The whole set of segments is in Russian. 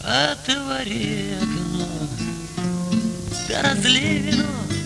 Отвори окно, да разлей вино,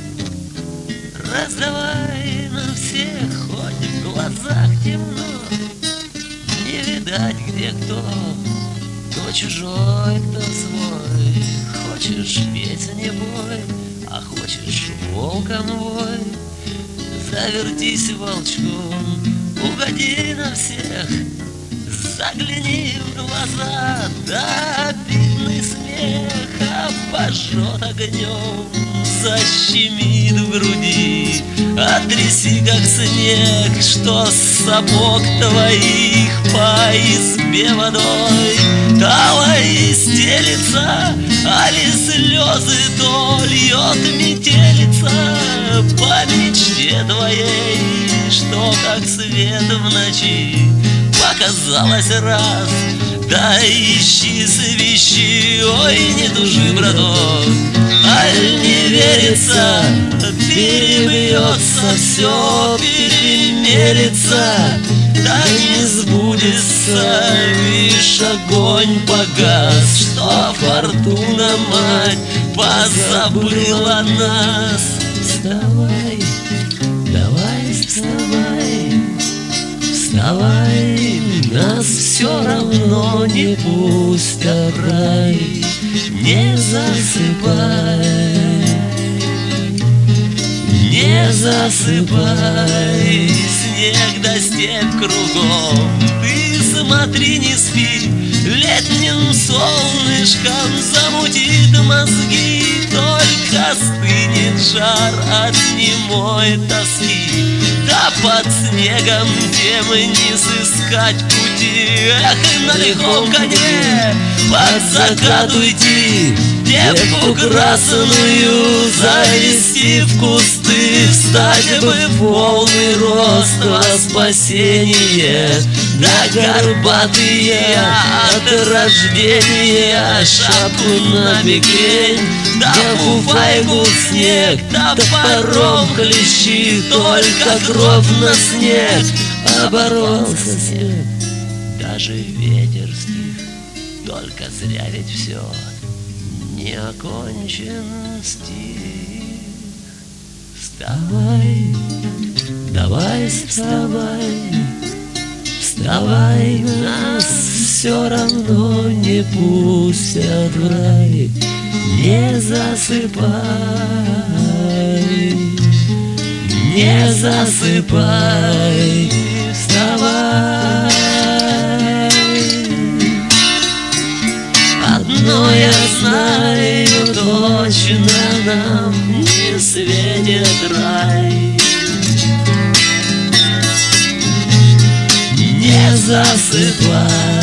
раздавай на всех, хоть в глазах темно. Не видать, где кто чужой, кто свой. Хочешь песни бой, а хочешь волком вой. Завертись волчком, угоди на всех, загляни в глаза, да обидный смех обожжет огнем, защемит в груди. Отряси, как снег, что с сапог твоих по избе водой тала и стелится, али слезы то льет метелица по мечте твоей, что как свет в ночи показалось раз. Да ищи, свищи, ой, не тужи, браток, аль не верится, перебьется все, перемелится, да не сбудется. Вишь, огонь погас, что фортуна мать позабыла нас. Вставай, давай вставай, вставай, нас все равно не пустят в рай. Не засыпай, не засыпай, снег да степь кругом. Ты смотри, не спи, летним солнышком замутит мозги. Только стынет жар от немой тоски, да под снегом тем не сыскать пути. Эх, на лихом коне под закат уйти, девку красную завести в кусты, встать бы в полный рост во спасение. Да горбатые от рождения шапку на бекрень, да фуфайку в снег, да топором хлещи, только кровь на снег оборолся снег. Даже ветер стих, только зря ведь все не окончен стих. Вставай, давай вставай, вставай, нас все равно не пустят в рай. Не засыпай, не засыпай, вставай. Одно я знаю точно, нам не светит рай. Не засыпай.